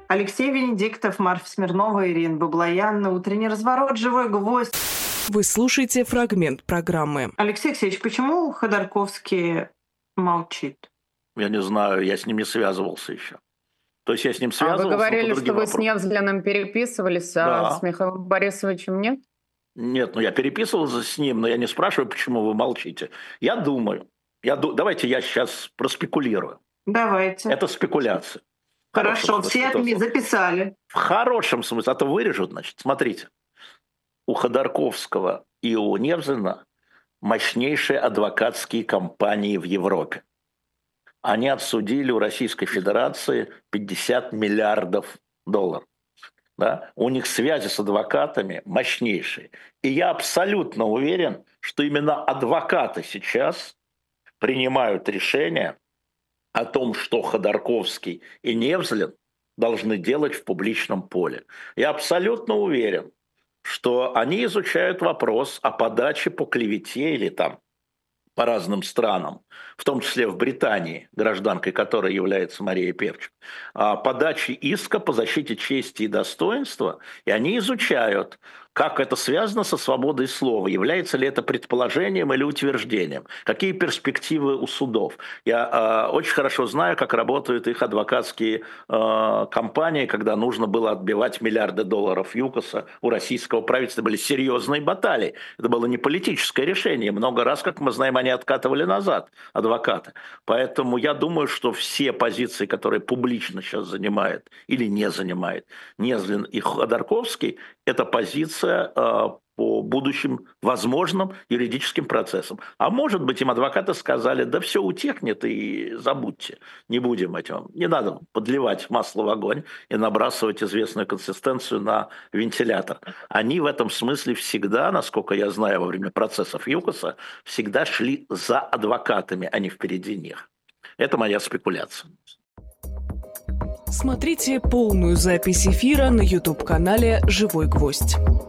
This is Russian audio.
Алексей Венедиктов, Марфа Смирнова, Ирина Баблоян. Утренний разворот, живой гвоздь. Вы слушаете фрагмент программы. Алексей Алексеевич, почему Ходорковский молчит? Я не знаю, я с ним не связывался еще. То есть я с ним связывался. Вы говорили, что вы вопросам. с Невзлиным переписывались, а с Михаилом Борисовичем нет? Нет, я переписывался с ним, но я не спрашиваю, почему вы молчите. Я думаю, давайте я сейчас проспекулирую. Давайте. Это спекуляция. Хорошо, все записали. В хорошем смысле. А то вырежут, значит. Смотрите. У Ходорковского и у Невзлина мощнейшие адвокатские компании в Европе. Они отсудили у Российской Федерации 50 миллиардов долларов. Да? У них связи с адвокатами мощнейшие. И я абсолютно уверен, что именно адвокаты сейчас принимают решение о том, что Ходорковский и Невзлин должны делать в публичном поле. Я абсолютно уверен, что они изучают вопрос о подаче по клевете или там по разным странам, в том числе в Британии, гражданкой которой является Мария Певчик, подачи иска по защите чести и достоинства, и они изучают, как это связано со свободой слова, является ли это предположением или утверждением, какие перспективы у судов. Я очень хорошо знаю, как работают их адвокатские компании, когда нужно было отбивать миллиарды долларов ЮКОСа у российского правительства. Были серьезные баталии. Это было не политическое решение. Много раз, как мы знаем, они откатывали назад, адвокаты. Поэтому я думаю, что все позиции, которые публично сейчас занимает или не занимает Невзлин и Ходорковский, это позиция по будущим возможным юридическим процессам. А может быть, им адвокаты сказали, да все утихнет и забудьте, не будем этим. Не надо подливать масло в огонь и набрасывать известную консистенцию на вентилятор. Они в этом смысле всегда, насколько я знаю, во время процессов ЮКОСа, всегда шли за адвокатами, а не впереди них. Это моя спекуляция. Смотрите полную запись эфира на YouTube-канале «Живой гвоздь».